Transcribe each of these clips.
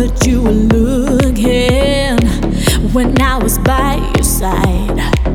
that you were looking when I was by your side.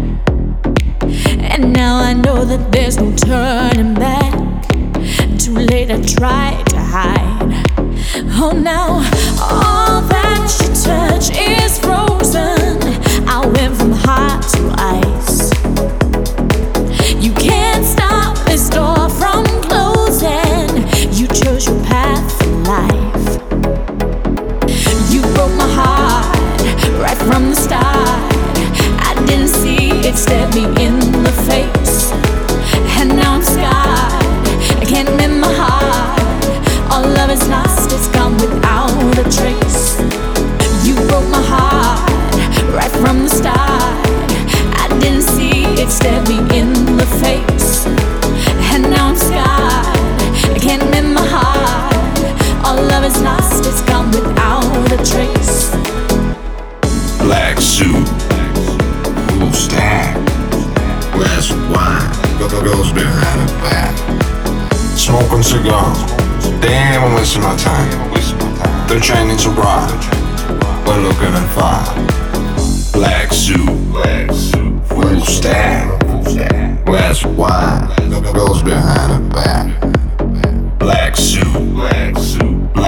And now I know that there's no turning back. Too late, I tried to hide. Oh, now all that you touch is frozen. I went from heart to ice. You can't stop this door from closing. You chose your path for life. You broke my heart right from the start. I didn't see it stare me in the face. And now I'm scarred, I can't mend my heart. All love is lost, it's gone without a trace. You broke my heart right from the start. I didn't see it stare me in the face. And now I'm scarred, I can't mend my heart. All love is lost, it's gone without a trace. Black suit, blue stack, glass of wine, goes behind the back. Smoking cigars, damn, I'm wasting my time. They're training to ride, we're looking at fire. Black suit, blue stack, glass of wine, goes behind the back. Black suit, glass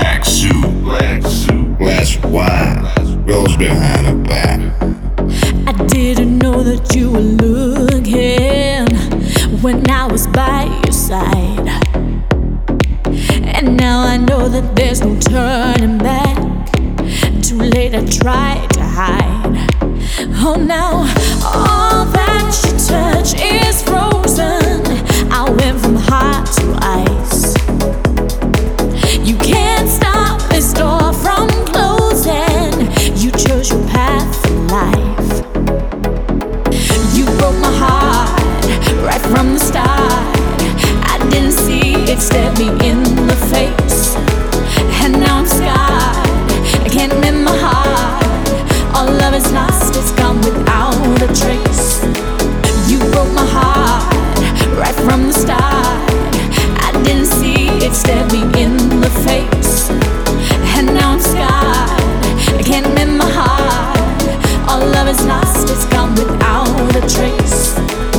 of wine, goes behind the back. I didn't know that you were looking when I was by your side. And now I know that there's no turning back. Too late, I tried to hide. Oh, now all that you touch is frozen. I went from heart to ice. You can't stop this door from closing. You chose your path for life. You broke my heart right from the start. I didn't see it stare me in the face. And now I'm scarred, I can't mend my heart. All love is lost, it's gone without a trace. You broke my heart right from the start. I didn't see it stare me in the face. And now I'm scarred, I can't mend my heart. All love is lost, it's gone without a trace.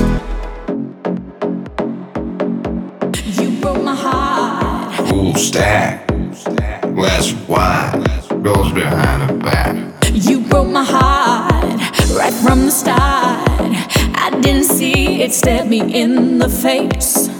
You broke my heart. Full stack, glass of wine, goes behind the back. You broke my heart right from the start. I didn't see it stare me in the face.